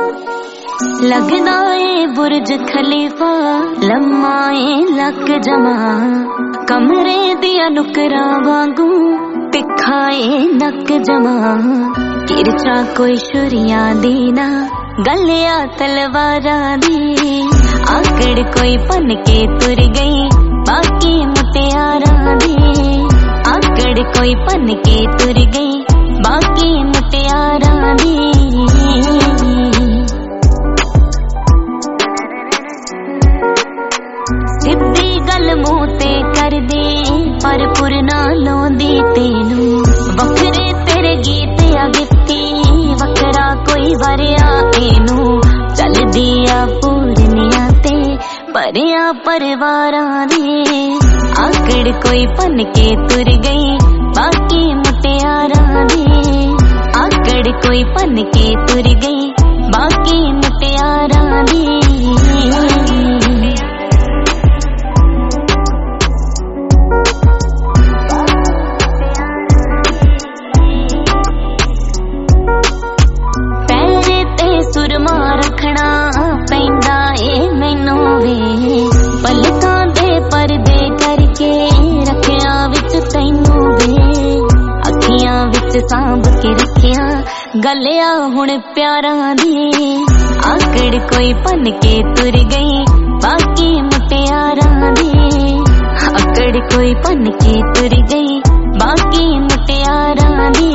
लगदा ए बुर्ज खलीफा लम्मा ए लक जमा कमरे दिया नुकरा वांगू तिखा ए नक जमा किरचा कोई शुरिया दीना गलिया तलवारा दी आकड़ कोई पन के तुर गई बाकी मुटियारा दी आकड़ कोई पन के तुर गई बाकी मुटियारा दी सिद्धी गल मुंह ते कर दे पर पुरना लौंदी तेनू वखरे तेरे गीत अगिती वखरा कोई वरिया एनू चल दिया पूरनिया ते परिया परवारा दे आकड़ कोई पन के तुर गई बाकी मुटियारा दे आकड़ कोई पन के तुर गई बाकी मुटियारा दे सुरमा रखना पैंदा ए मैनू वे पलकां दे परदे करके रखिया विच तैनू वे अखियां विच सांभ के रखिया गलिया हुण प्यारा दी आकड़ कोई पन के तुर गई बाकी मुटियारा दी आकड़ कोई पन के तुर गई बाकी मुटियारा दी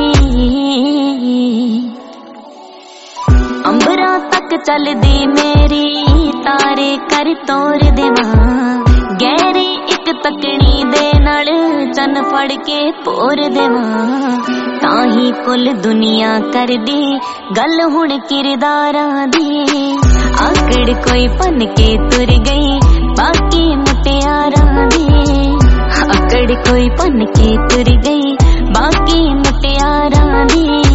अंबरा तक चल दी मेरी तारे कर तोर देवा गहरी एक तकनी दे नाल चन फड़ के पोर देवा ताही कुल दुनिया कर दी गल हुण किरदारा दी आकड़ कोई पन के तुर गई बाकी मुटियारा दी आकड़ कोई पन के तुर गई बाकी मुटियारा दी